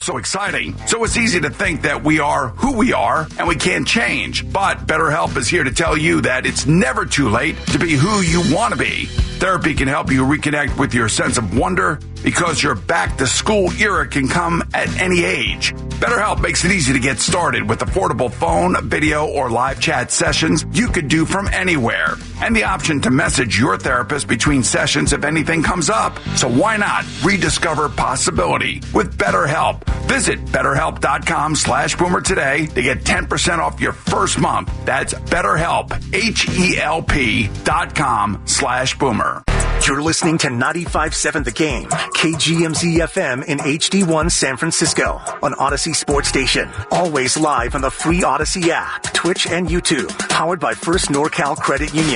So exciting. So it's easy to think that we are who we are and we can't change. But BetterHelp is here to tell you that it's never too late to be who you want to be. Therapy can help you reconnect with your sense of wonder because your back-to-school era can come at any age. BetterHelp makes it easy to get started with affordable phone, video, or live chat sessions you could do from anywhere. And the option to message your therapist between sessions if anything comes up. So why not rediscover possibility with BetterHelp? Visit BetterHelp.com/Boomer today to get 10% off your first month. That's BetterHelp, HELP.com/Boomer. You're listening to 95.7 The Game, KGMZ-FM in HD1 San Francisco, on Odyssey Sports Station. Always live on the free Odyssey app, Twitch, and YouTube. Powered by First NorCal Credit Union.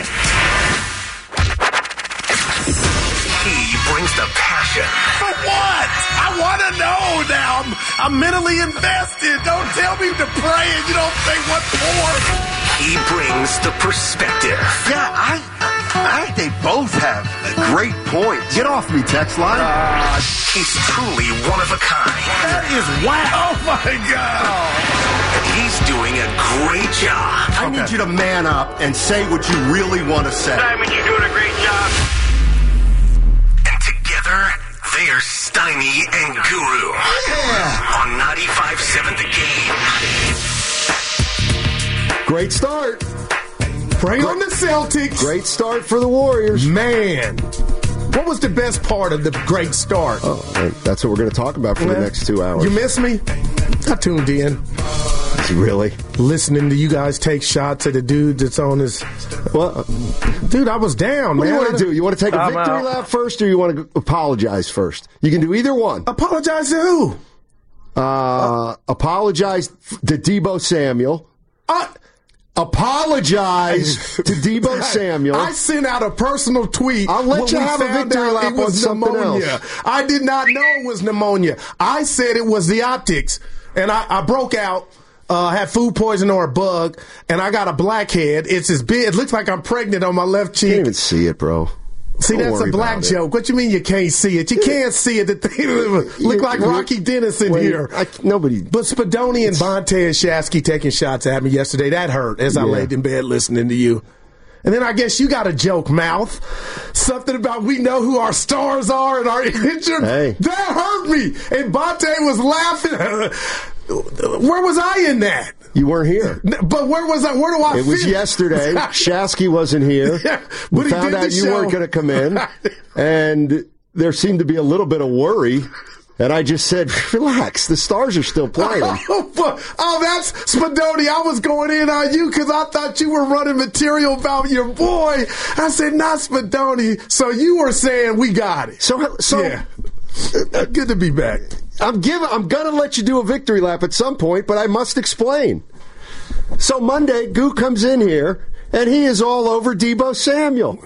He brings the passion. For what? I want to know now. I'm mentally invested. Don't tell me to pray and you don't say what for. He brings the perspective. Yeah, I think they both have great points. Get off me, text line. He's truly one of a kind. That is wow. Oh, my God. He's doing a great job. I need you to man up and say what you really want to say. Simon, you're doing a great job. And together, they are Steiny and Guru. Yeah. On 95.7 The Game. Great start. Pray on the Celtics. Great start for the Warriors. Man, what was the best part of the great start? Oh, that's what we're going to talk about for the next 2 hours. You miss me? I tuned in. Really? Listening to you guys take shots at the dude that's on his... Well, dude, I was down, what man. What do you want to do? You want to take a victory lap first, or you want to apologize first? You can do either one. Apologize to who? Apologize to Deebo Samuel. Apologize to Deebo Samuel. I sent out a personal tweet. I'll let you have a victory lap on something pneumonia. else. I did not know it was pneumonia. I said it was the optics. And I broke out, had food poisoning or a bug, and I got a blackhead. It's as big. It looks like I'm pregnant on my left cheek. You can't even see it, bro. See, that's a black joke. What you mean you can't see it? You can't see it. The thing look like Rocky Dennis in here. Nobody. But Spadoni and Bonte and Shasky taking shots at me yesterday. That hurt as I laid in bed listening to you. And then I guess you got a joke, Mouth. Something about we know who our stars are and our injured. Hey. That hurt me. And Bonte was laughing. Where was I in that? You weren't here. But where was I? Where do I fit? It was yesterday. Shasky wasn't here. Yeah, we found out you weren't going to come in. And there seemed to be a little bit of worry. And I just said, relax, the Stars are still playing. Oh, that's Spadoni. I was going in on you because I thought you were running material about your boy. I said, not Spadoni. So you were saying we got it. So yeah. Good to be back. I'm going to let you do a victory lap at some point, but I must explain. So Monday, Goo comes in here, and he is all over Deebo Samuel.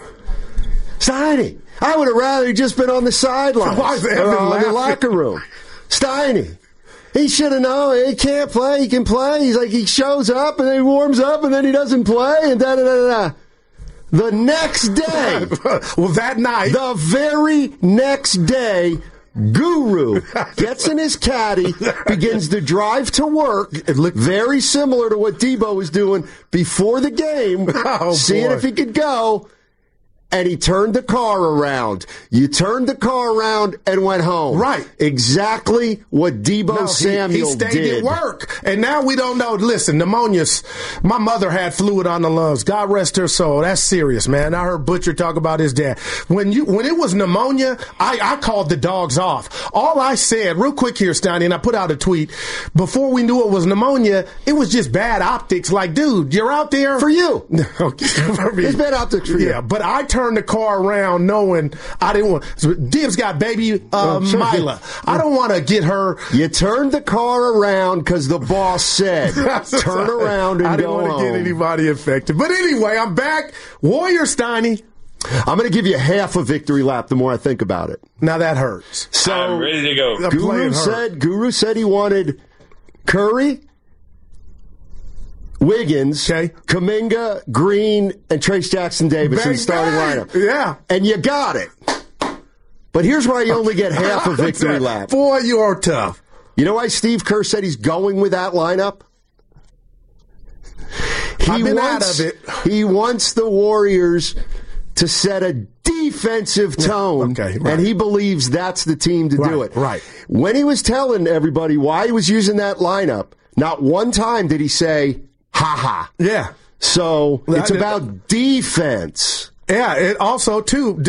Steiny, I would have rather just been on the sideline or in the locker room. Steiny, he should have known. He can't play. He can play. He's like, he shows up, and then he warms up, and then he doesn't play, and da-da-da-da. The next day. Well, that night. The very next day, Guru gets in his caddy, begins to drive to work. It looked very similar to what Deebo was doing before the game, seeing if he could go. And he turned the car around. You turned the car around and went home. Right. Exactly what Deebo Samuel did. He stayed at work. And now we don't know. Listen, pneumonia's, my mother had fluid on the lungs. God rest her soul. That's serious, man. I heard Butcher talk about his dad. When it was pneumonia, I called the dogs off. All I said, real quick here, Steiny, and I put out a tweet, before we knew it was pneumonia, it was just bad optics. Like, dude, you're out there. For you. Okay. It's bad optics for you. Yeah, but I turned the car around knowing I didn't want. Div's got baby Mila. I don't want to get her. You turned the car around because the boss said turn around and go home. I didn't want to get anybody infected. But anyway, I'm back. Warrior Steiny. I'm going to give you half a victory lap the more I think about it. Now that hurts. So I'm ready to go. Guru said he wanted Curry, Wiggins, Kuminga, Green, and Trace Jackson-Davis in the starting lineup. Yeah. And you got it. But here's why you only get half a victory lap. Boy, you are tough. You know why Steve Kerr said he's going with that lineup? I've been out of it. He wants the Warriors to set a defensive tone, and he believes that's the team to do it. Right. When he was telling everybody why he was using that lineup, not one time did he say, ha-ha. Yeah. So it's about defense. Yeah, it also, too,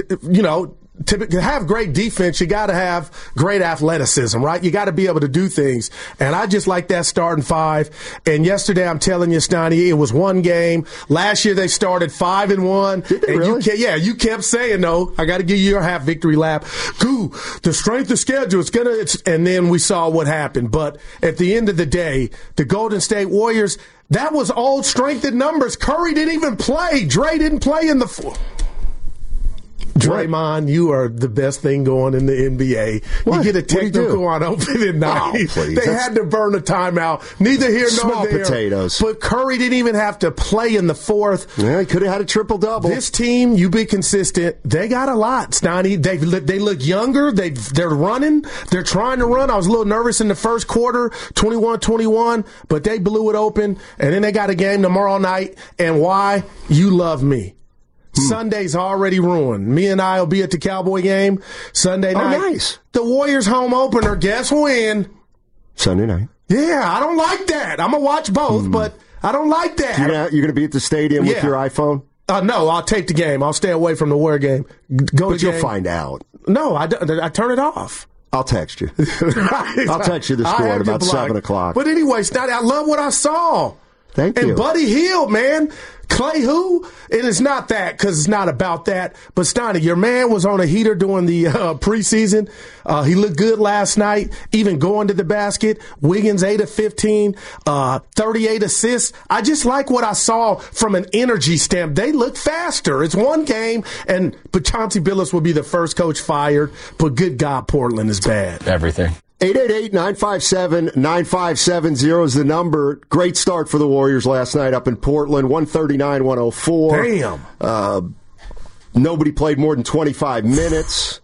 to have great defense, you got to have great athleticism, right? You got to be able to do things. And I just like that starting five. And yesterday, I'm telling you, Stoney, it was one game. Last year, they started 5-1. Did they really? You kept saying, no, I got to give you your half victory lap. Goo, the strength of schedule, and then we saw what happened. But at the end of the day, the Golden State Warriors, that was old strength in numbers. Curry didn't even play. Dre didn't play in the Draymond, you are the best thing going in the NBA. What? You get a technical on opening night. They had to burn a timeout. Neither here nor there. Small potatoes. But Curry didn't even have to play in the fourth. Yeah, he could have had a triple-double. This team, you be consistent. They got a lot, Stoney. They look younger. They're running. They're trying to run. I was a little nervous in the first quarter, 21-21, but they blew it open. And then they got a game tomorrow night. And why? You love me. Sunday's already ruined. Me and I will be at the Cowboy game Sunday night. Oh, nice. The Warriors home opener, guess when? Sunday night. Yeah, I don't like that. I'm going to watch both, but I don't like that. You're going to be at the stadium with your iPhone? No, I'll take the game. I'll stay away from the Warrior game. But you'll find out. No, I turn it off. I'll text you. I'll text you the score at about 7 o'clock. But anyway, Stoney, I love what I saw. Thank you. And Buddy Hield, man. Clay who? And it's not that, because it's not about that. But, Stoney, your man was on a heater during the preseason. He looked good last night, even going to the basket. Wiggins, 8 of 15, 38 assists. I just like what I saw from an energy stamp. They look faster. It's one game, but Chauncey Billups will be the first coach fired. But good God, Portland is bad. Everything. 888-957-9570 is the number. Great start for the Warriors last night up in Portland, 139-104. Damn. Nobody played more than 25 minutes.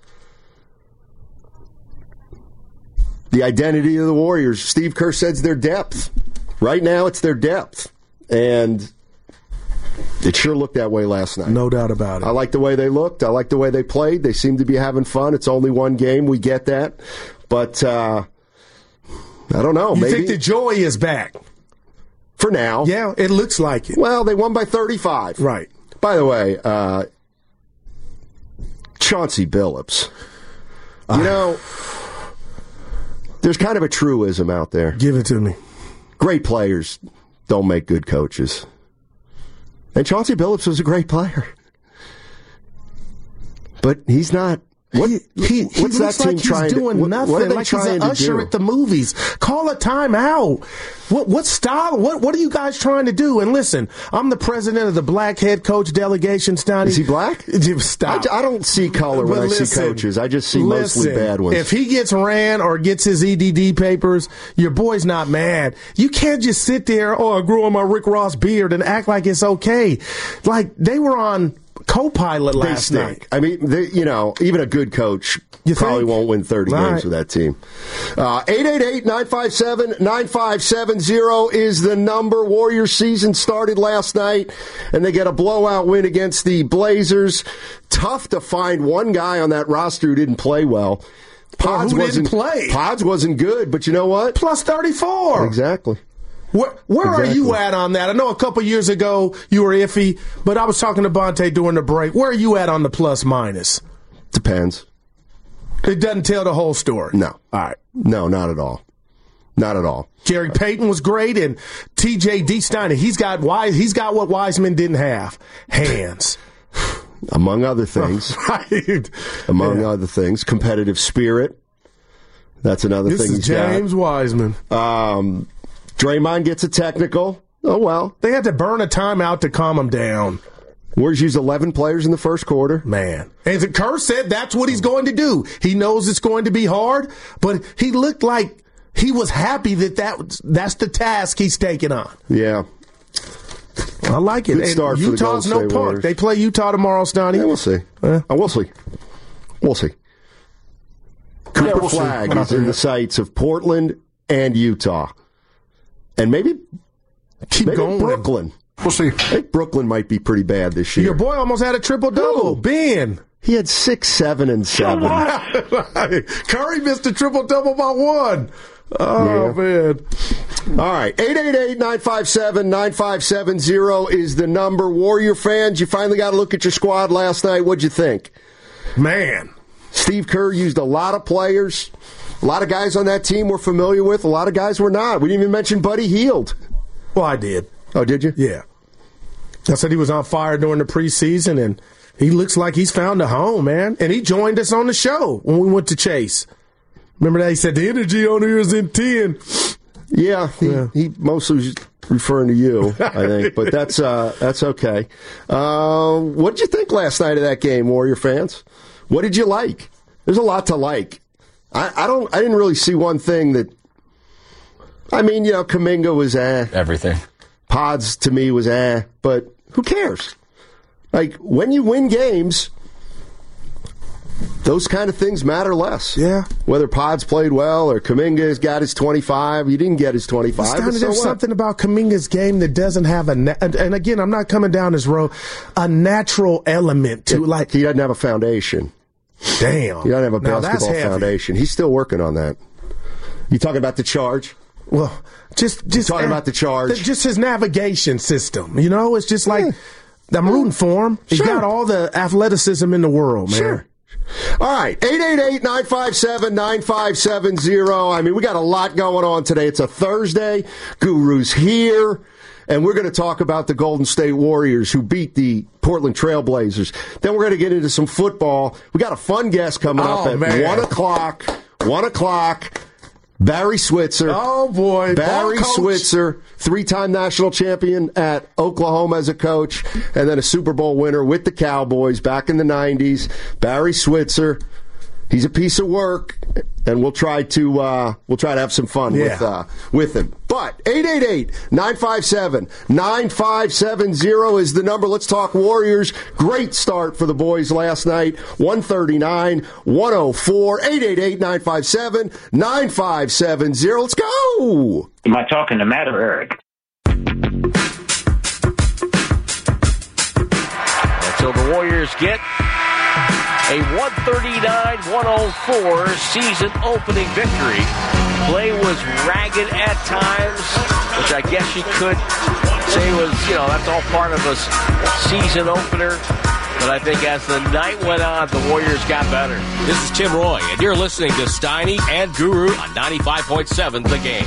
The identity of the Warriors, Steve Kerr says their depth. Right now it's their depth. And it sure looked that way last night. No doubt about it. I like the way they looked. I like the way they played. They seem to be having fun. It's only one game. We get that. But I don't know. You maybe think the joy is back? For now. Yeah, it looks like it. Well, they won by 35. Right. By the way, Chauncey Billups. There's kind of a truism out there. Give it to me. Great players don't make good coaches. And Chauncey Billups was a great player. But he's not. What's that team like trying he's doing to, nothing. what are they like trying he's an usher to do? at the movies. Call a timeout. What style? What are you guys trying to do? And listen, I'm the president of the Black Head Coach Delegation. Stoney. Is he black? Stop. I don't see color when I see coaches. I just see mostly bad ones. If he gets ran or gets his EDD papers, your boy's not mad. You can't just sit there, I grew on my Rick Ross beard and act like it's okay. Like they were on co-pilot last night. I mean, even a good coach probably won't win 30 games with that team. 888-957-9570 is the number. Warriors season started last night, and they get a blowout win against the Blazers. Tough to find one guy on that roster who didn't play well. Pods didn't play? Pods wasn't good, but you know what? Plus 34. Exactly. Where are you at on that? I know a couple years ago you were iffy, but I was talking to Bonte during the break. Where are you at on the plus minus? Depends. It doesn't tell the whole story. No. All right. No, not at all. Not at all. Gary Payton was great, and T.J. Steiner, he's got what Wiseman didn't have. Hands. Among other things. Right. Among other things. Competitive spirit. That's another thing he's got. This is James Wiseman. Draymond gets a technical. Oh, well. They had to burn a timeout to calm him down. Warriors used 11 players in the first quarter. Man. And Kerr said that's what he's going to do. He knows it's going to be hard, but he looked like he was happy that's the task he's taking on. Yeah. I like it. Good start and Utah's for the Golden State no punk. Warriors. They play Utah tomorrow, Stoney. Yeah, we'll see. We'll see. We'll see. Cooper Flag is in the sights of Portland and Utah. And maybe going. Brooklyn. We'll see. I think Brooklyn might be pretty bad this year. Your boy almost had a triple-double. Ben. He had 6, 7, and 7. Curry missed a triple-double by 1. Oh, man. All right. 888-957-9570 is the number. Warrior fans, you finally got to look at your squad last night. What'd you think? Man. Steve Kerr used a lot of players. A lot of guys on that team we're familiar with. A lot of guys we're not. We didn't even mention Buddy Hield. Well, I did. Oh, did you? Yeah. I said he was on fire during the preseason, and he looks like he's found a home, man. And he joined us on the show when we went to Chase. Remember that? He said the energy on here is in 10. Yeah, he mostly was referring to you, I think. But that's okay. What did you think last night of that game, Warrior fans? What did you like? There's a lot to like. I didn't really see one thing that. I mean, Kuminga was everything. Pods to me was but who cares? Like, when you win games, those kind of things matter less. Yeah. Whether Pods played well or Kuminga's got his 25, he didn't get his 25. There's something about Kuminga's game that doesn't have and again, I'm not coming down this road, a natural element to like. He doesn't have a foundation. Damn. He doesn't have a basketball foundation. He's still working on that. You talking about the charge? Well, just talking about the charge. Just his navigation system. It's just like I'm rooting for him. He's got all the athleticism in the world, man. Sure. All right, 888-957-9570. I mean, we got a lot going on today. It's a Thursday. Guru's here. And we're going to talk about the Golden State Warriors who beat the Portland Trailblazers. Then we're going to get into some football. We got a fun guest coming up at 1 o'clock. 1 o'clock. Barry Switzer. Oh, boy. Barry Switzer, 3-time national champion at Oklahoma as a coach, and then a Super Bowl winner with the Cowboys back in the 90s. Barry Switzer. He's a piece of work, and we'll try to have some fun with him. But 888-957-9570 is the number. Let's talk Warriors. Great start for the boys last night. 139-104. 888-957-9570. Let's go. Am I talking to Matt or Eric? So the Warriors get a 139-104 season opening victory. Play was ragged at times, which I guess you could say was, that's all part of a season opener. But I think as the night went on, the Warriors got better. This is Tim Roy, and you're listening to Steiny and Guru on 95.7 The Game.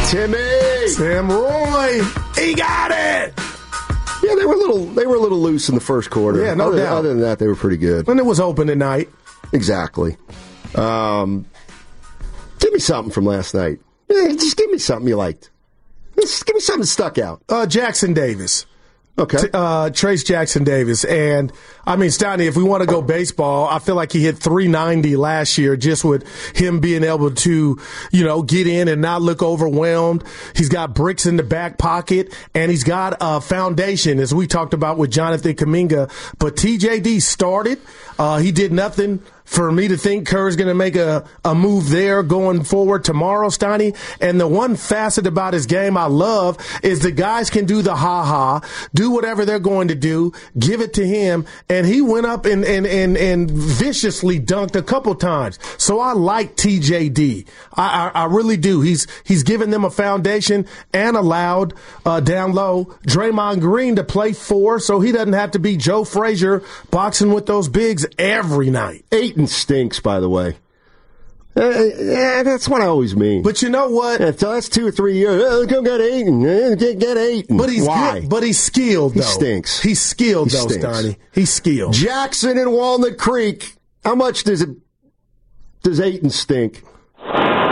Tim Roy, he got it. Yeah, they were a little loose in the first quarter. Yeah, no doubt. Other than that, they were pretty good. And it was open tonight. Exactly. Give me something from last night. Just give me something you liked. Just give me something that stuck out. Jackson Davis. Okay. Trace Jackson Davis. And, I mean, Steiny, if we want to go baseball, I feel like he hit 390 last year just with him being able to, get in and not look overwhelmed. He's got bricks in the back pocket, and he's got a foundation, as we talked about with Jonathan Kuminga. But TJD started. He did nothing for me to think Kerr's going to make a move there going forward tomorrow, Steiny. And the one facet about his game I love is the guys can do the ha-ha, do whatever they're going to do, give it to him, and he went up and viciously dunked a couple times. So I like TJD. I really do. He's given them a foundation and allowed down low Draymond Green to play 4 so he doesn't have to be Joe Frazier boxing with those bigs every night. Ayton stinks, by the way. That's what I always mean. But you know what? Yeah, so that's 2 or 3 years. Go get Ayton. Get Ayton. But he's Why? Good, but he's skilled, though. He stinks. He's skilled, though, Steiny. He's skilled. Jackson and Walnut Creek. How much does Ayton stink? Oh,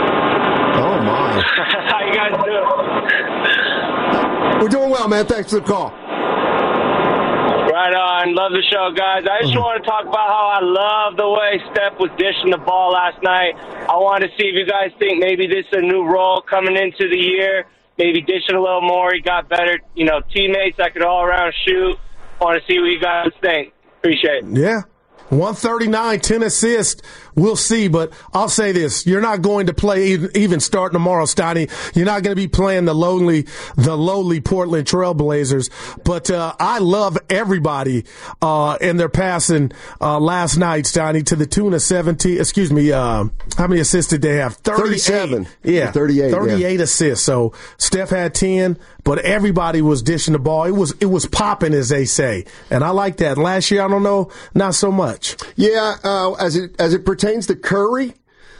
my. How you guys doing? We're doing well, man. Thanks for the call. Right on. Love the show, guys. I just want to talk about how I love the way Steph was dishing the ball last night. I want to see if you guys think maybe this is a new role coming into the year. Maybe dishing a little more. He got better, teammates that could all around shoot. I want to see what you guys think. Appreciate it. Yeah. 139, 10 assists. we'll see. But I'll say this: you're not going to play even starting tomorrow, Steiny. You're not going to be playing the lowly Portland Trailblazers. But I love everybody in their passing last night, Steiny, to the tune of 70. Excuse me, how many assists did they have? 37. Yeah, 38 assists. So Steph had 10, but everybody was dishing the ball. It was popping, as they say, and I like that. Last year, I don't know, not so much. Yeah, as it pertains to Curry,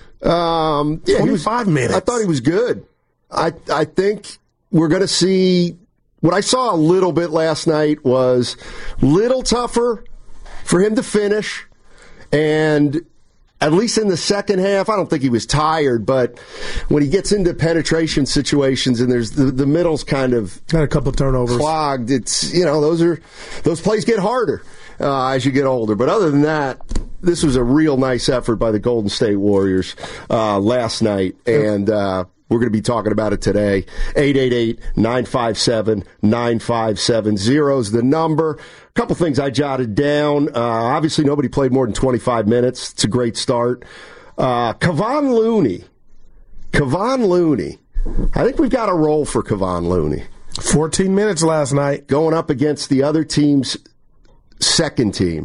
25 minutes. I thought he was good. I think we're going to see what I saw a little bit last night was a little tougher for him to finish, and at least in the second half, I don't think he was tired, but when he gets into penetration situations and there's the middle's kind of got a couple turnovers clogged, it's those plays get harder as you get older. But other than that, this was a real nice effort by the Golden State Warriors last night, and we're going to be talking about it today. 888-957-9570 is the number. A couple things I jotted down. Obviously, nobody played more than 25 minutes. It's a great start. Kevon Looney. I think we've got a role for Kevon Looney. 14 minutes last night. Going up against the other team's second team.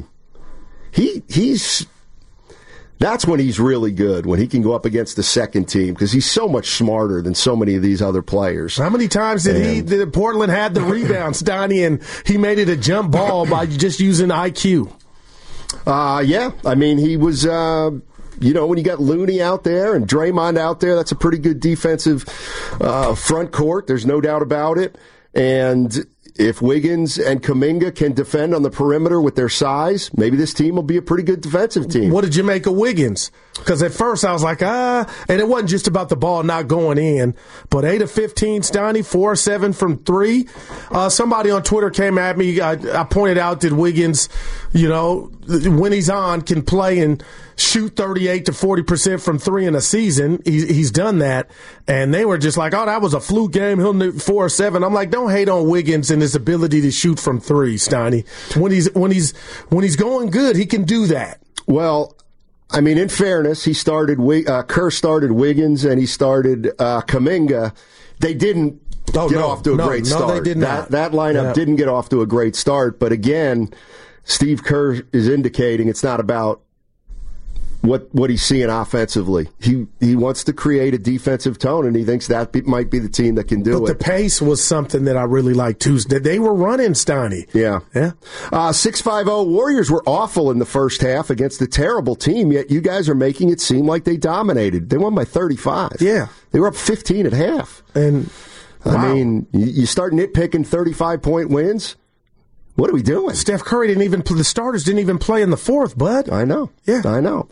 That's when he's really good, when he can go up against the second team, because he's so much smarter than so many of these other players. How many times did Portland had the rebounds, Donnie, and he made it a jump ball by just using IQ? Yeah. I mean, he was, when you got Looney out there and Draymond out there, that's a pretty good defensive front court. There's no doubt about it. And if Wiggins and Kuminga can defend on the perimeter with their size, maybe this team will be a pretty good defensive team. What did you make of Wiggins? Because at first I was like, and it wasn't just about the ball not going in, but 8 of 15, Steiny, 4 of 7 from 3. Somebody on Twitter came at me. I pointed out that Wiggins, when he's on, can play and shoot 38 to 40% from 3 in a season. He's done that. And they were just like, oh, that was a fluke game. He'll do 4 or 7. I'm like, don't hate on Wiggins and his ability to shoot from 3, Steiny. When he's going good, he can do that. Well, I mean, in fairness, Kerr started Wiggins and he started Kuminga. They didn't get off to a great start. No, they did not. That lineup didn't get off to a great start. But again, Steve Kerr is indicating it's not about what he's seeing offensively. He wants to create a defensive tone, and he thinks that might be the team that can do it. But the pace was something that I really liked too. They were running, Steiny. Yeah. 650 Warriors were awful in the first half against a terrible team, yet you guys are making it seem like they dominated. They won by 35. Yeah. They were up 15 at half. And I mean, you start nitpicking 35-point wins. What are we doing? Steph Curry the starters didn't even play in the fourth, bud. I know. Yeah. I know.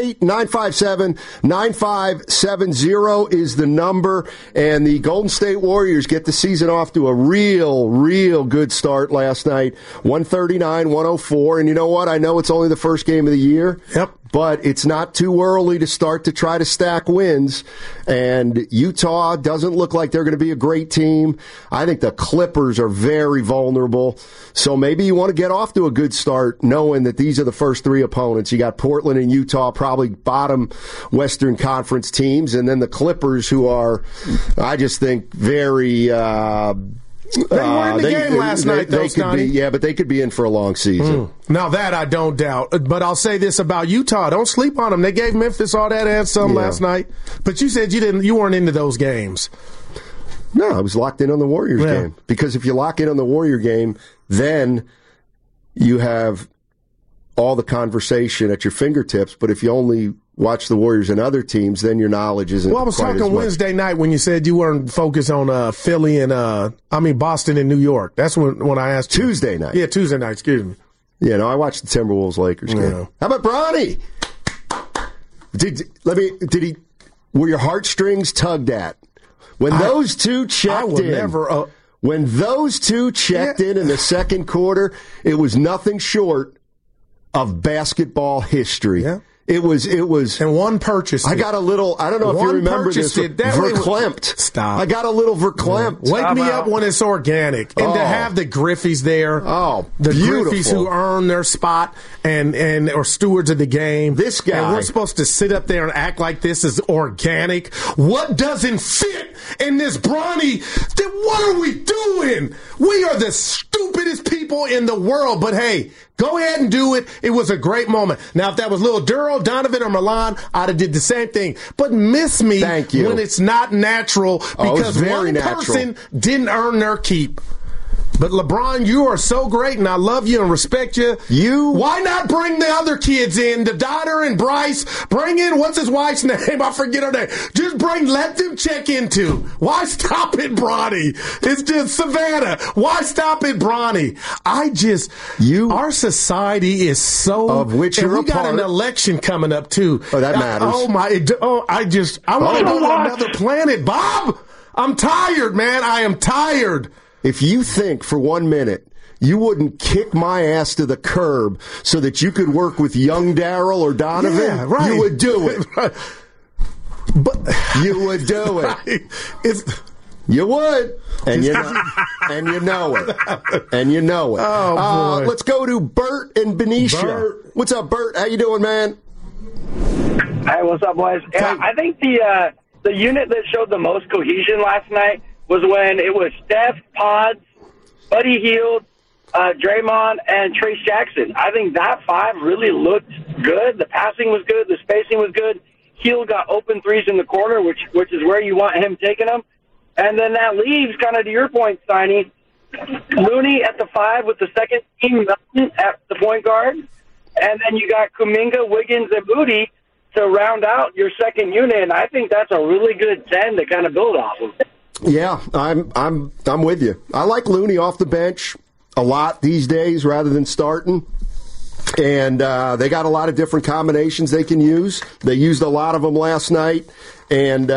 888-957-9570 is the number. And the Golden State Warriors get the season off to a real good start last night. 139-104. And you know what? I know it's only the first game of the year. Yep. But it's not too early to start to try to stack wins. And Utah doesn't look like they're going to be a great team. I think the Clippers are very vulnerable. So maybe you want to get off to a good start knowing that these are the first 3 opponents. You got Portland and Utah, probably bottom Western Conference teams. And then the Clippers, who are, I just think, very... They were in the game last night, though, Scotty. But they could be in for a long season. Now that I don't doubt. But I'll say this about Utah. Don't sleep on them. They gave Memphis all that and some last night. But you said you weren't into those games. No, I was locked in on the Warriors game. Because if you lock in on the Warrior game, then you have all the conversation at your fingertips. But if you only watch the Warriors and other teams, then your knowledge isn't. Well, I was talking Wednesday night when you said you weren't focused on Philly and Boston and New York. That's when I asked you. Tuesday night. Yeah, Tuesday night. Excuse me. Yeah, no, I watched the Timberwolves-Lakers game. Yeah. How about Bronny? Were your heartstrings tugged at when those two checked in? When those two checked in the second quarter, it was nothing short of basketball history. Yeah. It was, and one purchase. I got a little, I don't know if you remember this, verklempt. Stop. I got a little verklempt. Wake me up when it's organic. And to have the Griffies there. Oh, the beautiful. Griffies who earn their spot and are stewards of the game. This guy. And we're supposed to sit up there and act like this is organic. What doesn't fit in this Bronny? Then what are we doing? We are the stupidest people in the world. But hey, go ahead and do it. It was a great moment. Now, if that was Lil Duro, Donovan, or Milan, I'd have did the same thing. But miss me when it's not natural because one person didn't earn their keep. But LeBron, you are so great, and I love you and respect you. Why not bring the other kids in, the daughter and Bryce? Bring in, what's his wife's name? I forget her name. Just let them check into. Why stop at Bronny? It's just Savannah. Why stop at Bronny? Our society is so. Of which you're a part. We got an election coming up, too. Oh, that matters. I want to go to another planet, Bob. I'm tired, man. I am tired. If you think for 1 minute you wouldn't kick my ass to the curb so that you could work with young Darryl or Donovan, you would do it. But you would do it. You would. And you know it. And you know it. Oh, boy. Let's go to Bert and Benicia. Bert. What's up, Bert? How you doing, man? Hey, what's up, boys? Yeah, I think the unit that showed the most cohesion last night was when it was Steph, Pods, Buddy Hield, Draymond, and Trace Jackson. I think that five really looked good. The passing was good. The spacing was good. Hield got open threes in the corner, which is where you want him taking them. And then that leaves, kind of to your point, Steiny, Looney at the five with the second team at the point guard. And then you got Kuminga, Wiggins, and Moody to round out your second unit. And I think that's a really good 10 to kind of build off of. Yeah, I'm with you. I like Looney off the bench a lot these days rather than starting. And they got a lot of different combinations they can use. They used a lot of them last night. And,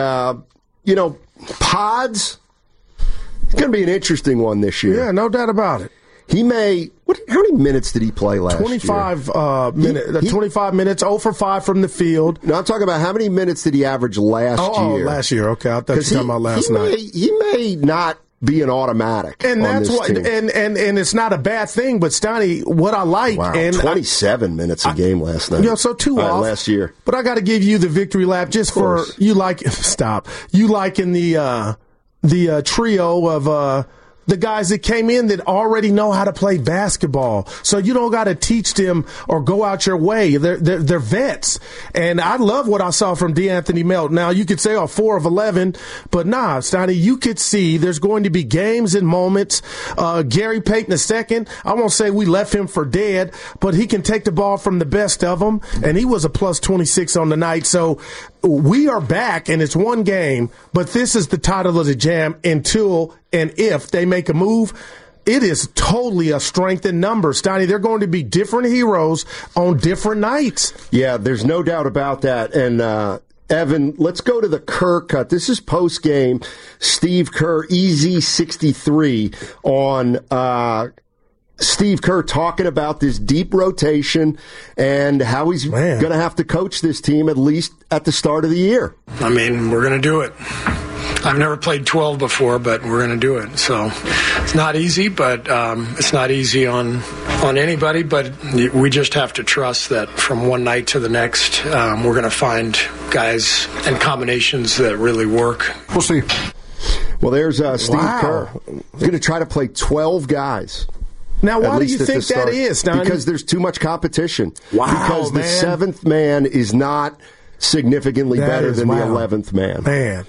Pods, it's going to be an interesting one this year. Yeah, no doubt about it. He may. How many minutes did he play last 25 minutes. 25 minutes. 0 for 5 from the field. No, I'm talking about how many minutes did he average last year? Oh, last year. Okay, I thought you were talking about last night. He may not be an automatic. And that's what. Team. And it's not a bad thing. But Steiny, what I like. Wow, and 27 minutes a game last night. So 2 off last year. But I got to give you the victory lap just for you like. Stop. You like in the trio of. The guys that came in that already know how to play basketball. So you don't got to teach them or go out your way. They're vets. And I love what I saw from DeAnthony Melton. Now, you could say, 4 of 11. But nah, Steiny, you could see there's going to be games and moments. Gary Payton II, I won't say we left him for dead, but he can take the ball from the best of them. And he was a plus 26 on the night. So we are back, and it's one game. But this is the title of the jam until and if they make a move. It is totally a strength in numbers. Steiny, they're going to be different heroes on different nights. Yeah, there's no doubt about that. And, Evan, let's go to the Kerr cut. This is post-game. Steve Kerr, EZ63 on Steve Kerr talking about this deep rotation and how he's going to have to coach this team at least at the start of the year. I mean, we're going to do it. I've never played 12 before, but we're going to do it. So it's not easy, but it's not easy on anybody. But we just have to trust that from one night to the next, we're going to find guys and combinations that really work. We'll see. Well, there's Steve Kerr. He's going to try to play 12 guys. Now, why do you think that is, Donnie? Because there's too much competition. Wow, because the seventh man is not significantly better than the 11th man.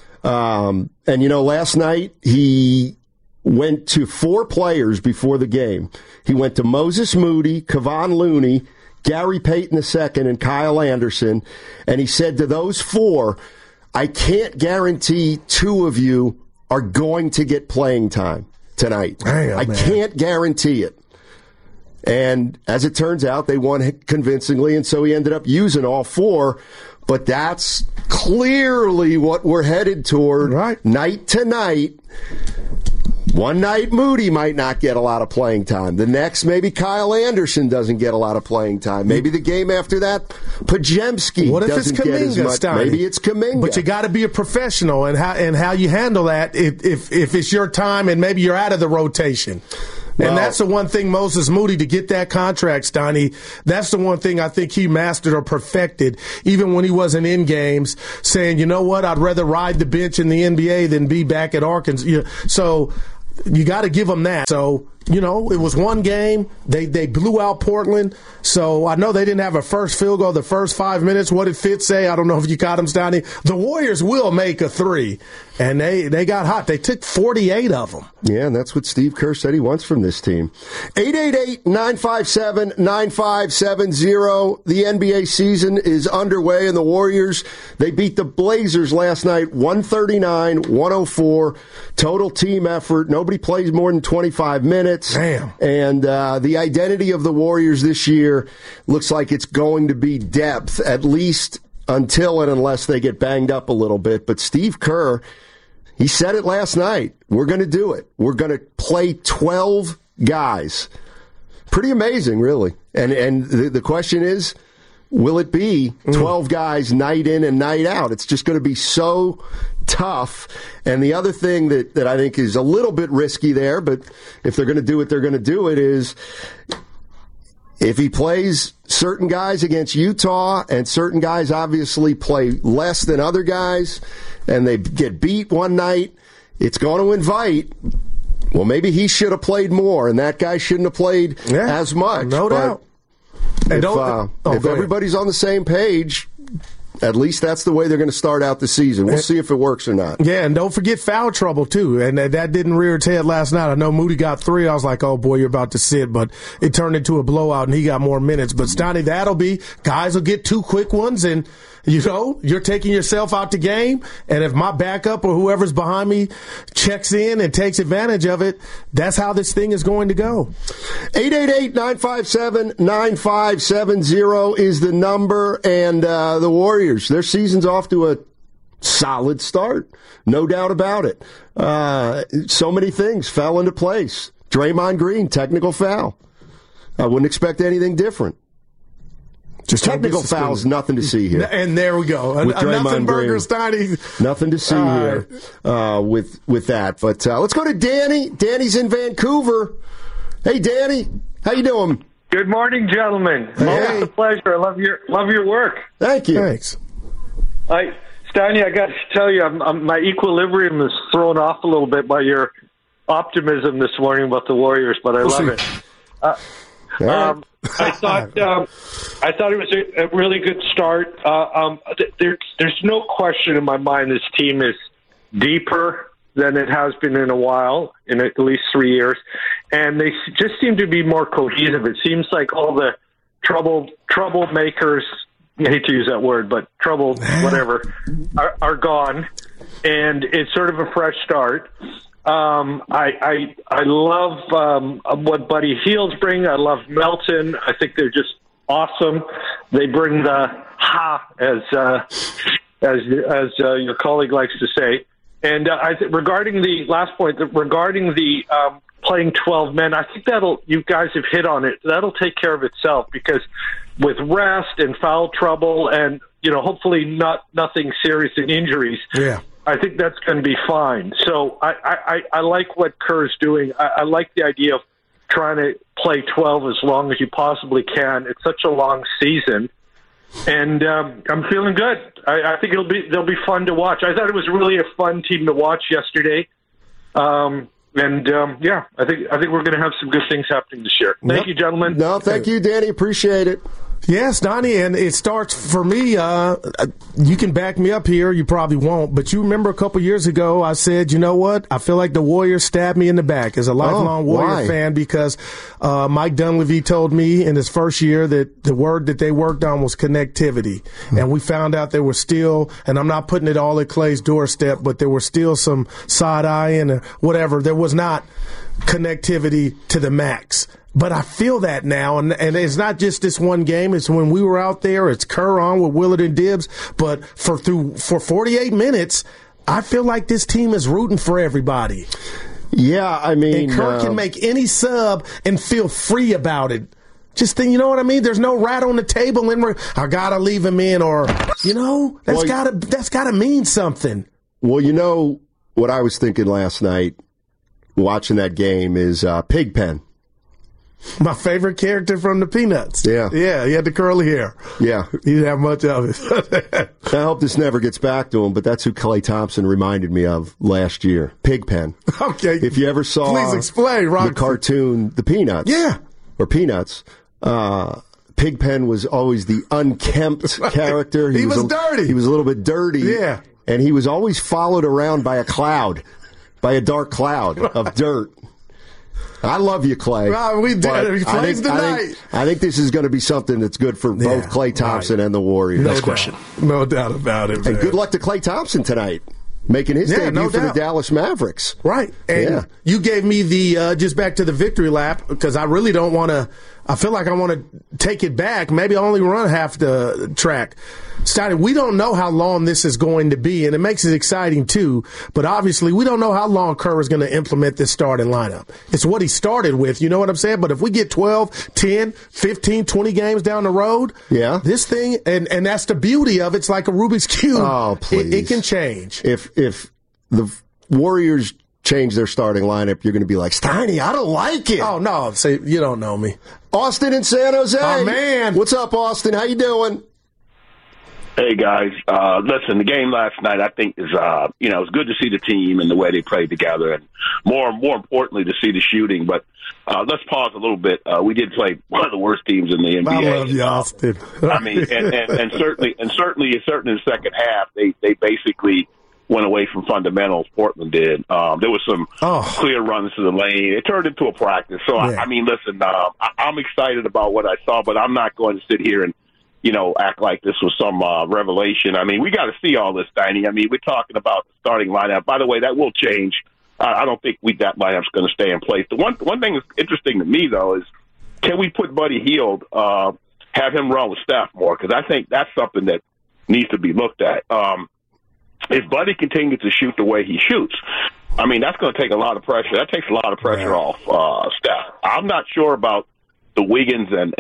And, last night he went to 4 players before the game. He went to Moses Moody, Kevon Looney, Gary Payton II, and Kyle Anderson. And he said to those 4, I can't guarantee 2 of you are going to get playing time tonight. I can't guarantee it. And as it turns out, they won convincingly, and so he ended up using all 4. But that's clearly what we're headed toward night to night. One night, Moody might not get a lot of playing time. The next, maybe Kyle Anderson doesn't get a lot of playing time. Maybe the game after that, Pajemski doesn't get as much. Maybe it's Kuminga. But you got to be a professional and how you handle that if it's your time and maybe you're out of the rotation. And that's the one thing Moses Moody, to get that contract, Steiny, that's the one thing I think he mastered or perfected, even when he wasn't in games, saying, you know what, I'd rather ride the bench in the NBA than be back at Arkansas. So you got to give him that. So, it was one game. They blew out Portland. So I know they didn't have a first field goal the first 5 minutes. What did Fitz say? I don't know if you caught him, Steiny. The Warriors will make a three. And they got hot. They took 48 of them. Yeah, and that's what Steve Kerr said he wants from this team. 888-957-9570. The NBA season is underway, and the Warriors, they beat the Blazers last night, 139-104. Total team effort. Nobody plays more than 25 minutes. Damn. And the identity of the Warriors this year looks like it's going to be depth, at least until and unless they get banged up a little bit. But Steve Kerr, he said it last night. We're going to do it. We're going to play 12 guys. Pretty amazing, really. And the question is, will it be 12 guys night in and night out? It's just going to be so tough. And the other thing that I think is a little bit risky there, but if they're going to do it, they're going to do it, is if he plays certain guys against Utah and certain guys obviously play less than other guys and they get beat one night, it's going to invite, well, maybe he should have played more and that guy shouldn't have played as much. No doubt. If everybody's on the same page, at least that's the way they're going to start out the season. We'll see if it works or not. Yeah, and don't forget foul trouble, too. And that didn't rear its head last night. I know Moody got 3. I was like, oh, boy, you're about to sit. But it turned into a blowout, and he got more minutes. But, Stoney, that'll be – guys will get 2 quick ones, and, you're taking yourself out the game. And if my backup or whoever's behind me checks in and takes advantage of it, that's how this thing is going to go. 888-957-9570 is the number. And the Warriors, their season's off to a solid start. No doubt about it. So many things fell into place. Draymond Green, technical foul. I wouldn't expect anything different. Just technical fouls, nothing to see here. And there we go. Nothing burger, Steiny. Nothing to see here with that. But let's go to Danny. Danny's in Vancouver. Hey, Danny. How you doing? Good morning, gentlemen. Hey. It's a pleasure. I love your work. Thank you. Thanks. Steiny, I got to tell you, my equilibrium is thrown off a little bit by your optimism this morning about the Warriors, but I love it. I thought it was a really good start. There's no question in my mind this team is deeper than it has been in a while, in at least 3 years, and they just seem to be more cohesive. It seems like all the troublemakers, I hate to use that word, but trouble, whatever, are gone, and it's sort of a fresh start. I love what Buddy Hield bring. I love Melton. I think they're just awesome. They bring the as your colleague likes to say. And regarding the last point, regarding the playing 12 men, I think you guys have hit on it. That'll take care of itself, because with rest and foul trouble and hopefully nothing serious in injuries. Yeah. I think that's going to be fine. So I like what Kerr's doing. I like the idea of trying to play 12 as long as you possibly can. It's such a long season, and I'm feeling good. I think they'll be fun to watch. I thought it was really a fun team to watch yesterday, I think we're going to have some good things happening this year. Thank you, gentlemen. No, thank you, Danny. Appreciate it. Yes, Donnie, and it starts for me. You can back me up here. You probably won't, but you remember a couple years ago, I said, you know what? I feel like the Warriors stabbed me in the back as a lifelong Warrior fan, because Mike Dunleavy told me in his first year that the word that they worked on was connectivity, and we found out there was still, and I'm not putting it all at Clay's doorstep, but there was still some side eye and whatever. There was not connectivity to the max. But I feel that now, and it's not just this one game. It's when we were out there. It's Kerr on with Willard and Dibbs. But for 48 minutes, I feel like this team is rooting for everybody. Yeah, I mean, and Kerr can make any sub and feel free about it. Just think, you know what I mean? There's no rat on the table, and I gotta leave him in, or that's gotta mean something. Well, what I was thinking last night, watching that game, is Pigpen. My favorite character from the Peanuts. Yeah, he had the curly hair. Yeah, he didn't have much of it. I hope this never gets back to him, but that's who Klay Thompson reminded me of last year. Pigpen. Okay, if you ever saw, please explain, Rob. The cartoon, The Peanuts. Yeah, or Peanuts. Pigpen was always the unkempt character. He was dirty. He was a little bit dirty. Yeah. And he was always followed around by a dark cloud of dirt. I love you, Clay. We did. I think this is going to be something that's good for both Klay Thompson and the Warriors. No question. No doubt about it, man. And good luck to Klay Thompson tonight, making his debut for the Dallas Mavericks. Right. And you gave me the, just back to the victory lap, because I really don't want to, I feel like I want to take it back. Maybe I'll only run half the track. Steiny, we don't know how long this is going to be, and it makes it exciting too. But obviously, we don't know how long Kerr is going to implement this starting lineup. It's what he started with, you know what I'm saying? But if we get 12, 10, 15, 20 games down the road, this thing, and that's the beauty of it, it's like a Rubik's Cube. Oh, please. It can change. If the Warriors change their starting lineup, you're going to be like, Steiny, I don't like it. Oh, no. See, you don't know me. Austin in San Jose. Oh, man. What's up, Austin? How you doing? Hey, guys. Listen, the game last night, I think, is, it's good to see the team and the way they played together, and more importantly, to see the shooting. But let's pause a little bit. We did play one of the worst teams in the NBA. I love you, Austin. I mean, and certainly in the second half, they basically went away from fundamentals. Portland did. There was some clear runs to the lane. It turned into a practice. So, I mean, listen, I'm excited about what I saw, but I'm not going to sit here and, act like this was some revelation. I mean, we got to see all this, Steiny. I mean, we're talking about the starting lineup. By the way, that will change. I don't think that lineup's going to stay in place. The one thing that's interesting to me, though, is can we put Buddy Hield, have him run with Steph more? Because I think that's something that needs to be looked at. If Buddy continues to shoot the way he shoots, I mean, that's going to take a lot of pressure. That takes a lot of pressure off Steph. I'm not sure about the Wiggins and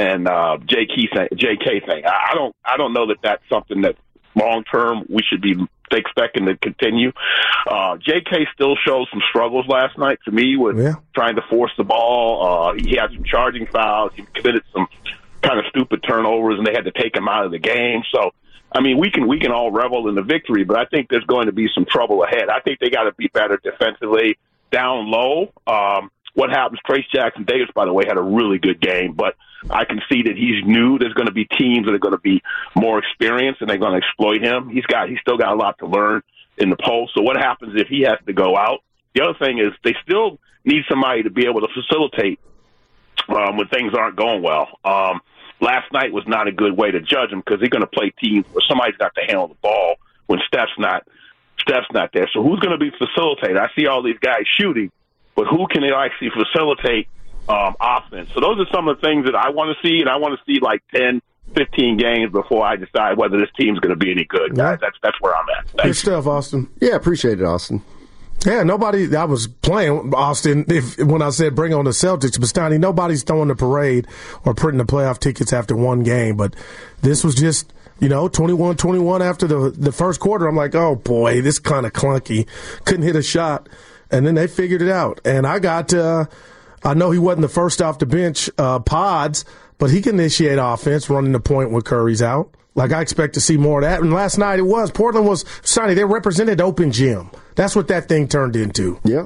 JK thing. I don't know that that's something that long term we should be expecting to continue. JK still showed some struggles last night to me with trying to force the ball. He had some charging fouls. He committed some kind of stupid turnovers, and they had to take him out of the game. So, I mean, we can all revel in the victory, but I think there's going to be some trouble ahead. I think they got to be better defensively down low. What happens? Trace Jackson Davis, by the way, had a really good game, but I can see that he's new. There's going to be teams that are going to be more experienced, and they're going to exploit him. He's still got a lot to learn in the post. So what happens if he has to go out? The other thing is they still need somebody to be able to facilitate when things aren't going well. Last night was not a good way to judge him because they're going to play teams where somebody's got to handle the ball when Steph's not there. So who's going to be facilitated? I see all these guys shooting, but who can they actually facilitate offense? So those are some of the things that I want to see, and I want to see like 10, 15 games before I decide whether this team's going to be any good. Guys, that's where I'm at. Good stuff, Austin. Yeah, appreciate it, Austin. Yeah, I was playing Austin when I said bring on the Celtics, but Steiny, nobody's throwing the parade or putting the playoff tickets after one game. But this was just, 21-21 after the first quarter. I'm like, oh, boy, this kind of clunky. Couldn't hit a shot. And then they figured it out. And I know he wasn't the first off the bench, Pods, but he can initiate offense running the point when Curry's out. Like, I expect to see more of that. And last night Portland was, Sonny, they represented open gym. That's what that thing turned into. Yeah.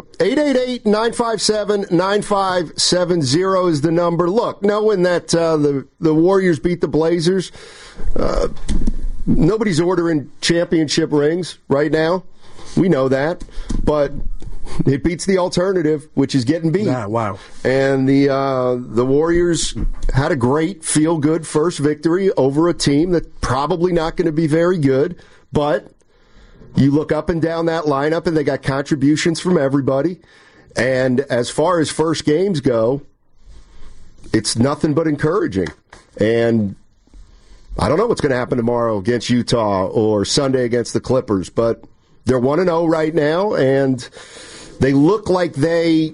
888-957-9570 is the number. Look, knowing that the Warriors beat the Blazers, nobody's ordering championship rings right now. We know that. But it beats the alternative, which is getting beat. Wow. And the Warriors had a great feel-good first victory over a team that's probably not going to be very good. But you look up and down that lineup, and they got contributions from everybody. And as far as first games go, it's nothing but encouraging. And I don't know what's going to happen tomorrow against Utah or Sunday against the Clippers, but they're 1-0 right now, and They look like they're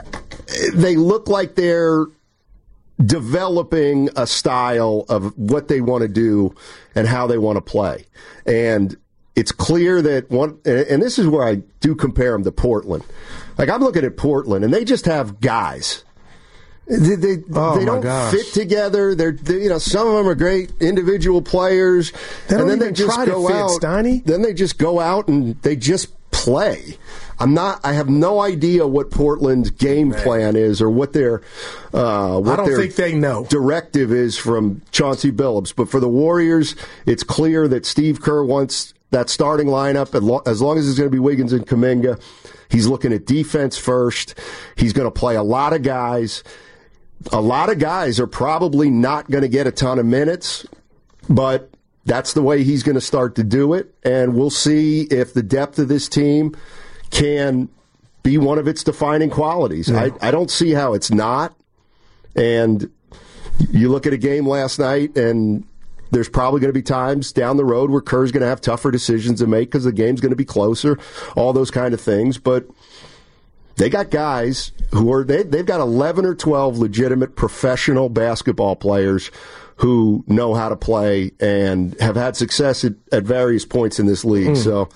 developing a style of what they want to do and how they want to play. And it's clear that and this is where I do compare them to Portland. Like, I'm looking at Portland, and they just have guys. They don't fit together. They're some of them are great individual players, and then they just go out. Then they just go out and they just play. I have no idea what Portland's game plan is or what their I don't think they know directive is from Chauncey Billups. But for the Warriors, it's clear that Steve Kerr wants that starting lineup as long as it's going to be Wiggins and Kuminga. He's looking at defense first. He's going to play a lot of guys. A lot of guys are probably not going to get a ton of minutes, but that's the way he's going to start to do it. And we'll see if the depth of this team can be one of its defining qualities. Yeah. I don't see how it's not. And you look at a game last night, and there's probably going to be times down the road where Kerr's going to have tougher decisions to make because the game's going to be closer, all those kind of things. But they got guys they've got 11 or 12 legitimate professional basketball players who know how to play and have had success at various points in this league. So,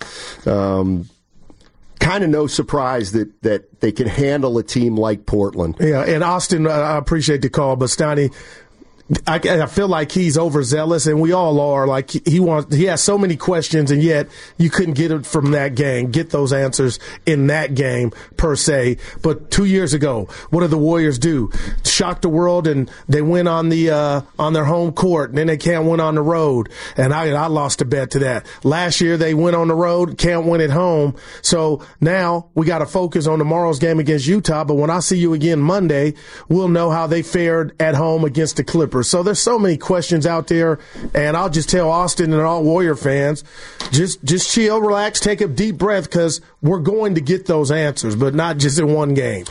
kind of no surprise that they can handle a team like Portland. Yeah, and Austin, I appreciate the call, but Steiny, I feel like he's overzealous, and we all are. Like, he has so many questions, and yet you couldn't get it from that game, get those answers in that game per se. But 2 years ago, what did the Warriors do? Shock the world, and they win on their home court, and then they can't win on the road. And I lost a bet to that. Last year they went on the road, can't win at home. So now we got to focus on tomorrow's game against Utah. But when I see you again Monday, we'll know how they fared at home against the Clippers. So there's so many questions out there, and I'll just tell Austin and all Warrior fans, just chill, relax, take a deep breath, because we're going to get those answers, but not just in one game.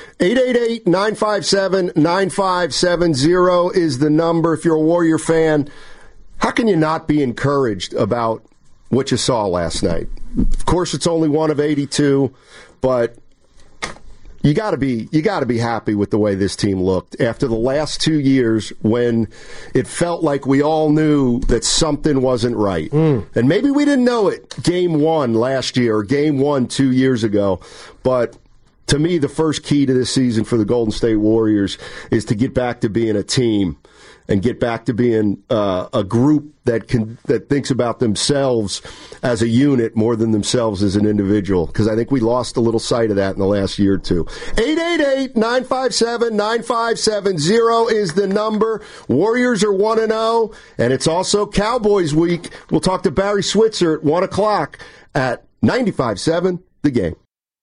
888-957-9570 is the number. If you're a Warrior fan, how can you not be encouraged about what you saw last night? Of course, it's only one of 82, but you got to be happy with the way this team looked after the last 2 years when it felt like we all knew that something wasn't right. And maybe we didn't know it game one last year or game one 2 years ago, but to me, the first key to this season for the Golden State Warriors is to get back to being a team and get back to being a group that thinks about themselves as a unit more than themselves as an individual, because I think we lost a little sight of that in the last year or two. 888-957-9570 is the number. Warriors are 1-0, and it's also Cowboys week. We'll talk to Barry Switzer at 1 o'clock at 95.7 The Game.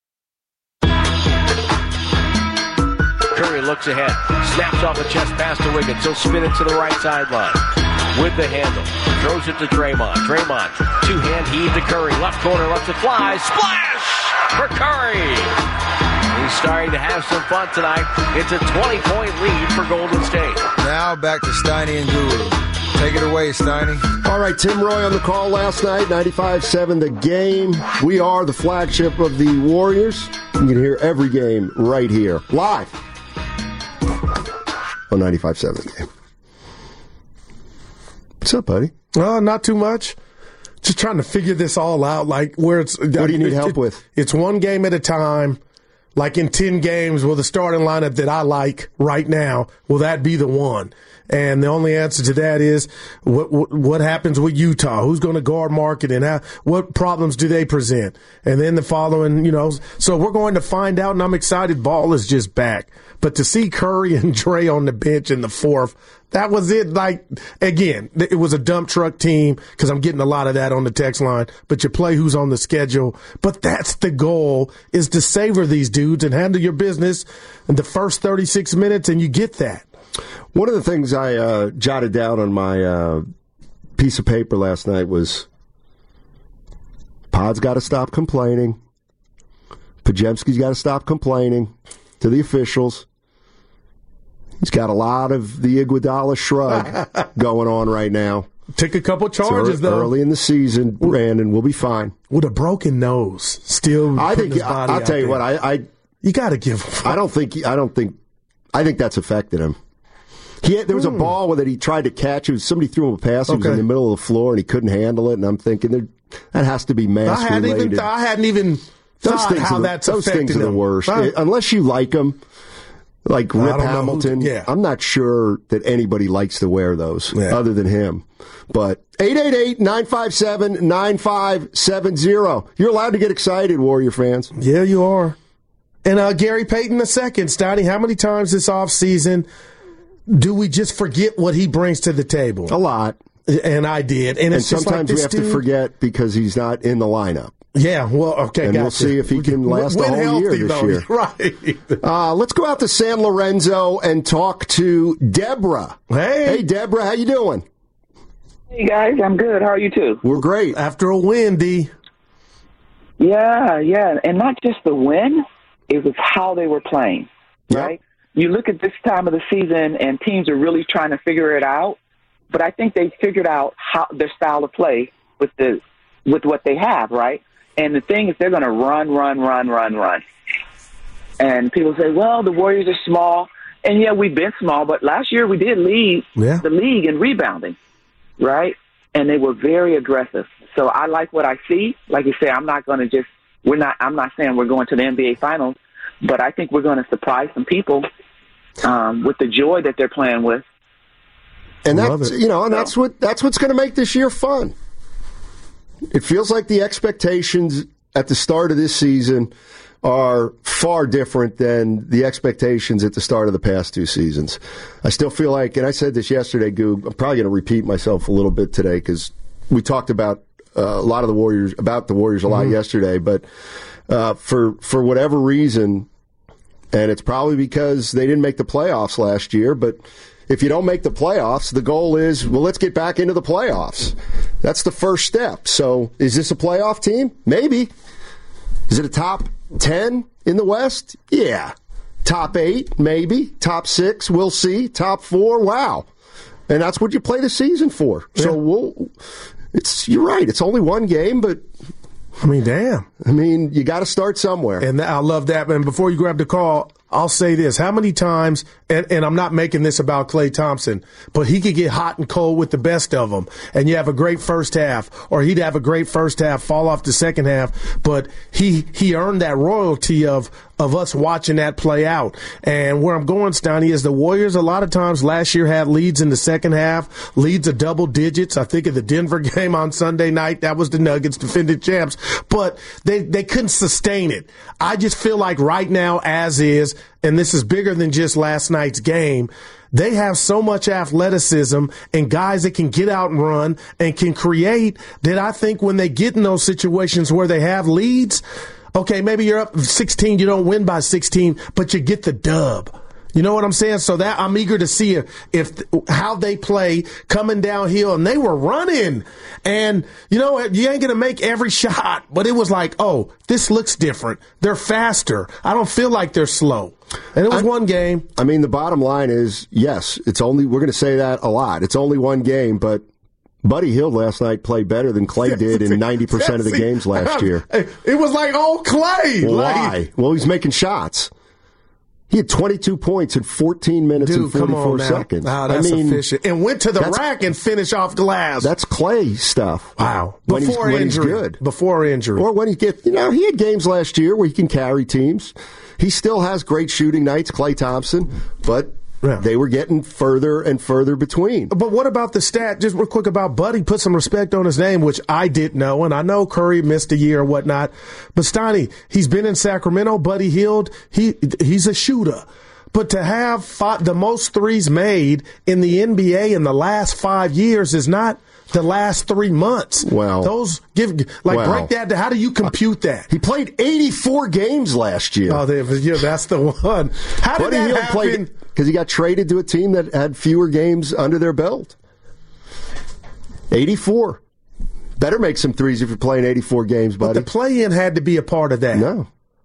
Curry looks ahead, snaps off a chest pass to Wiggins. He'll spin it to the right sideline with the handle. Throws it to Draymond. Draymond, two-hand heave to Curry. Left corner, lets it fly. Splash for Curry. He's starting to have some fun tonight. It's a 20-point lead for Golden State. Now back to Steiny and Guru. Take it away, Steiny. All right, Tim Roy on the call last night, 95.7 The Game. We are the flagship of the Warriors. You can hear every game right here, live on 95.7 The Game. What's up, buddy? Not too much. Just trying to figure this all out. Like, where it's. What do you need help with? It's one game at a time. Like, in 10 games, will the starting lineup that I like right now, will that be the one? And the only answer to that is what happens with Utah? Who's going to guard Market, and what problems do they present? And then the following, so we're going to find out, and I'm excited. Ball is just back. But to see Curry and Dre on the bench in the fourth, that was it. Like, again, it was a dump truck team, because I'm getting a lot of that on the text line. But you play who's on the schedule. But that's the goal, is to savor these dudes and handle your business in the first 36 minutes, and you get that. One of the things I jotted down on my piece of paper last night was Pod's got to stop complaining. Pajemski's got to stop complaining to the officials. He's got a lot of the Iguodala shrug going on right now. Took a couple charges, though. Early in the season, Brandon, we'll be fine. With a broken nose, still. I think I'll tell you what. You got to give him. I think that's affected him. There was a ball that he tried to catch. Somebody threw him a pass. He was in the middle of the floor, and he couldn't handle it. And I'm thinking that has to be mask-related. I hadn't even thought how that's affected him. Those things are the worst. Unless you like him, like Rip Hamilton, I'm not sure that anybody likes to wear those other than him. But 888-957-9570. You're allowed to get excited, Warrior fans. Yeah, you are. And Gary Payton II, Stoney, how many times this offseason do we just forget what he brings to the table? A lot. And I did. And it's sometimes we have to forget because he's not in the lineup. Yeah, well, okay, and we'll see if he can last a whole year this year. Right. Let's go out to San Lorenzo and talk to Deborah. Hey, Deborah, how you doing? Hey, guys, I'm good. How are you two? We're great. After a win, D. Yeah, and not just the win, it was how they were playing, right? You look at this time of the season, and teams are really trying to figure it out, but I think they figured out how their style of play with what they have, right? And the thing is, they're going to run. And people say, well, the Warriors are small. And, yeah, we've been small, but last year we did lead the league in rebounding, right? And they were very aggressive. So I like what I see. Like you say, I'm not saying we're going to the NBA Finals, but I think we're going to surprise some people with the joy that they're playing with. And that's that's what's going to make this year fun. It feels like the expectations at the start of this season are far different than the expectations at the start of the past two seasons. I still feel like, and I said this yesterday, Goog, I'm probably going to repeat myself a little bit today because we talked about a lot of the Warriors a lot yesterday, but for whatever reason, and it's probably because they didn't make the playoffs last year, but if you don't make the playoffs, the goal is, well, let's get back into the playoffs. That's the first step. So is this a playoff team? Maybe. Is it a top 10 in the West? Yeah. Top 8, maybe. Top 6, we'll see. Top 4, wow. And that's what you play the season for. Yeah. So you're right. It's only one game, but I mean, damn. I mean, you got to start somewhere. And I love that. And before you grab the call, I'll say this. How many times, and I'm not making this about Klay Thompson, but he could get hot and cold with the best of them, and you have a great first half, or he'd have a great first half, fall off the second half, but he earned that royalty of us watching that play out. And where I'm going, Stoney, is the Warriors a lot of times last year had leads in the second half, leads of double digits. I think of the Denver game on Sunday night, that was the Nuggets, defending champs, but they couldn't sustain it. I just feel like right now, as is, and this is bigger than just last night's game, they have so much athleticism and guys that can get out and run and can create that I think when they get in those situations where they have leads, okay, maybe you're up 16, you don't win by 16, but you get the dub. You know what I'm saying? So that I'm eager to see if how they play coming downhill, and they were running. And you know what? You ain't going to make every shot, but it was like, oh, this looks different. They're faster. I don't feel like they're slow. And it was one game. I mean, the bottom line is, yes, we're going to say that a lot. It's only one game, but Buddy Hield last night played better than Klay did in 90% of the games last year. It was like, oh, Klay. Why? Well, he's making shots. He had 22 points in 14 minutes and 44 seconds. Wow, that's efficient. And went to the rack and finished off glass. That's Klay stuff. Wow. When he's good. Before injury. Or when he he had games last year where he can carry teams. He still has great shooting nights, Klay Thompson, but they were getting further and further between. But what about the stat, just real quick about Buddy, put some respect on his name, which I didn't know, and I know Curry missed a year or whatnot, but Stoney, he's been in Sacramento, Buddy Hield, he's a shooter. But to have the most threes made in the NBA in the last 5 years is not the last 3 months. Well, break that down. How do you compute that? He played 84 games last year. Oh, that's the one. How did that happen? Because he got traded to a team that had fewer games under their belt. 84. Better make some threes if you're playing 84 games, buddy. But the play-in had to be a part of that. No.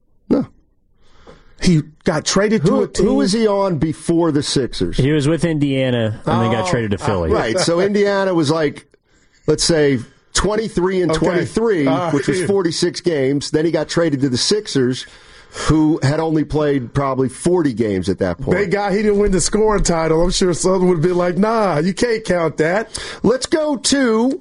He got traded to a team. Who was he on before the Sixers? He was with Indiana and then got traded to Philly. Right, so Indiana was like, let's say, 23 and 23, which was 46 games. Then he got traded to the Sixers who had only played probably 40 games at that point. Thank God he didn't win the scoring title. I'm sure someone would have been like, nah, you can't count that. Let's go to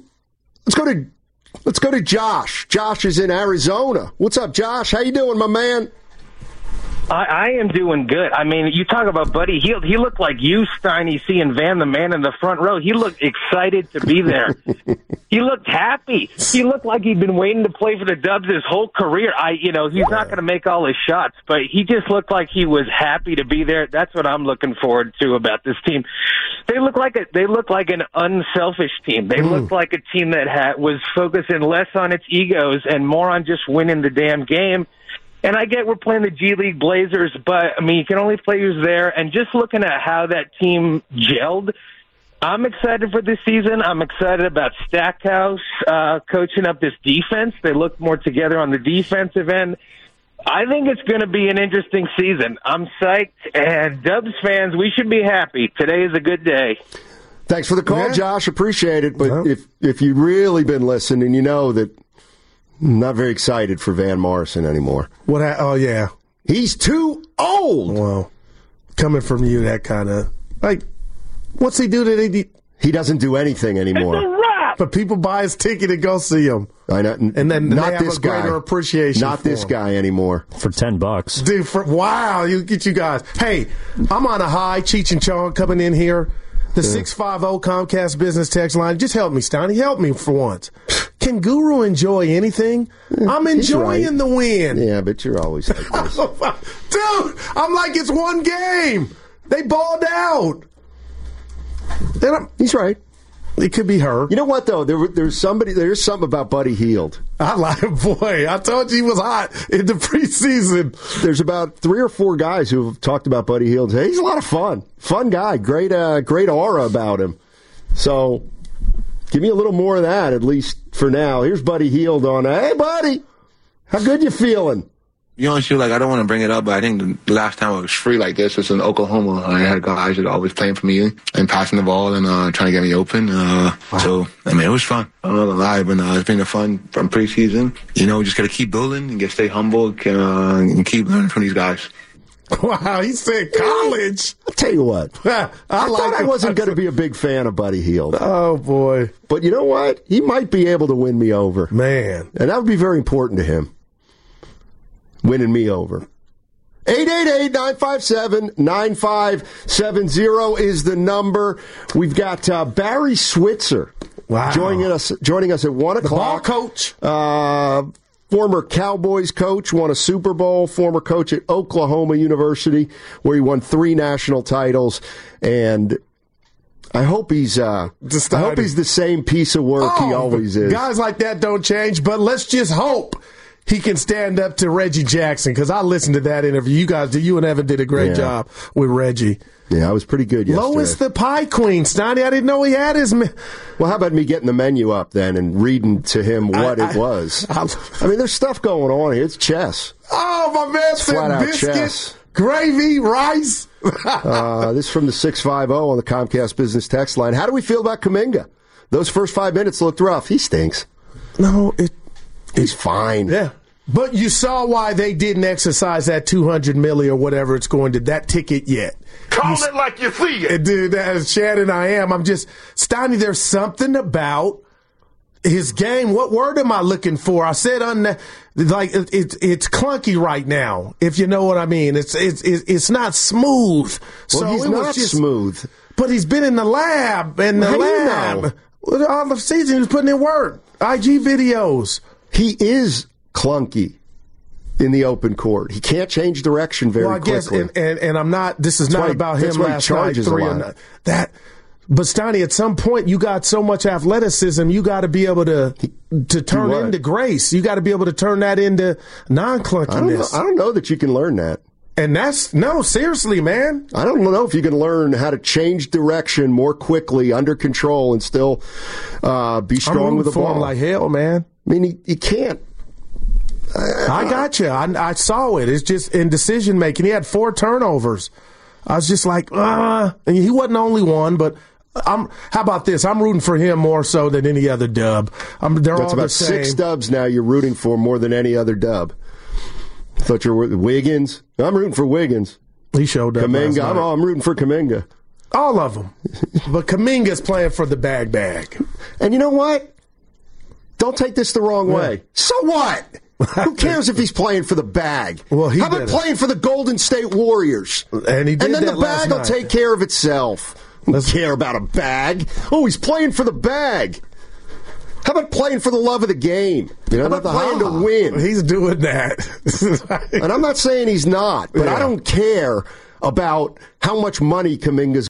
Josh. Josh is in Arizona. What's up, Josh? How you doing, my man? I am doing good. I mean, you talk about Buddy Hield. He looked like you, Steiny, seeing Van the Man in the front row. He looked excited to be there. He looked happy. He looked like he'd been waiting to play for the Dubs his whole career. He's not going to make all his shots, but he just looked like he was happy to be there. That's what I'm looking forward to about this team. They look like an unselfish team. They look like a team that was focusing less on its egos and more on just winning the damn game. And I get we're playing the G League Blazers, but, I mean, you can only play who's there. And just looking at how that team gelled, I'm excited for this season. I'm excited about Stackhouse coaching up this defense. They look more together on the defensive end. I think it's going to be an interesting season. I'm psyched. And Dubs fans, we should be happy. Today is a good day. Thanks for the call, Josh. Appreciate it. But if you've really been listening, you know that I'm not very excited for Van Morrison anymore. Oh, yeah. He's too old. Well, coming from you, that kind of, what's he do that he doesn't do anything anymore. It's a wrap. But people buy his ticket and go see him. I know. And then not they have this a greater guy. appreciation Not for this him. guy anymore. For $10. Dude, wow, you get you guys. Hey, I'm on a high. Cheech and Chong coming in here. The 650 Comcast business text line. Just help me, Steiny. Help me for once. Can Guru enjoy anything? I'm enjoying the win. Yeah, but you're always like this. Dude, I'm like, it's one game. They balled out. He's right. It could be her. You know what, though? There's something about Buddy Hield. I like him, boy. I told you he was hot in the preseason. There's about 3 or 4 guys who have talked about Buddy Hield. Hey, he's a lot of fun. Fun guy. Great aura about him. So give me a little more of that, at least for now. Here's Buddy Hield on, hey, buddy, how good you feeling? You know, I don't want to bring it up, but I think the last time I was free like this was in Oklahoma. I had guys that always playing for me and passing the ball and trying to get me open. So, I mean, it was fun. I'm not going to lie, but it's been fun from preseason. You know, just got to keep building and stay humble and keep learning from these guys. Wow, he said college. I'll tell you what. I thought I wasn't going to be a big fan of Buddy Hield. Oh, boy. But you know what? He might be able to win me over. Man. And that would be very important to him. Winning me over. 888-957-9570 is the number. We've got Barry Switzer joining us at 1 o'clock. The ball coach. Former Cowboys coach, won a Super Bowl, former coach at Oklahoma University, where he won 3 national titles. And I hope he's the same piece of work he always is. Guys like that don't change, but let's just hope he can stand up to Reggie Jackson, because I listened to that interview. You and Evan did a great job with Reggie. Yeah, I was pretty good yesterday. Lois the Pie Queen, Steiny. I didn't know he had his... Well, how about me getting the menu up then and reading to him what it was? I mean, there's stuff going on here. It's chess. Oh, my man said biscuit, gravy, rice. This is from the 650 on the Comcast business text line. How do we feel about Kuminga? Those first 5 minutes looked rough. He stinks. No, he's fine. Yeah. But you saw why they didn't exercise that $200 million or whatever it's going to, that ticket yet. Call it like you see it. Dude, as Shannon I am, I'm just, Steiny, there's something about his game. What word am I looking for? I said it's clunky right now, if you know what I mean. It's not smooth. Well, so he's not smooth. But he's been in the lab, All the season he was putting in work. IG videos. He is clunky in the open court. He can't change direction very quickly. And I'm not. This is not about him last night. But Steiny, at some point, you got so much athleticism, you got to be able to turn into grace. You got to be able to turn that into non-clunkiness. I don't know that you can learn that. And seriously, man. I don't know if you can learn how to change direction more quickly, under control, and still be strong with the ball. I'm like hell, man. I mean, he can't. I got you. I saw it. It's just in decision making. He had 4 turnovers. I was just like, and he wasn't the only one, but how about this? I'm rooting for him more so than any other dub. They're That's all about the same. 6 dubs now you're rooting for more than any other dub. Thought you were Wiggins. I'm rooting for Wiggins. He showed up. Kuminga. I'm rooting for Kuminga. All of them. But Kuminga's playing for the bag. And you know what? Don't take this the wrong way. So what? Who cares if he's playing for the bag? Well, how about playing for the Golden State Warriors? And he did and then that the bag will take care of itself. Doesn't care about a bag. Oh, he's playing for the bag. How about playing for the love of the game? How about playing to win? He's doing that. And I'm not saying he's not, but I don't care about how much money Kuminga's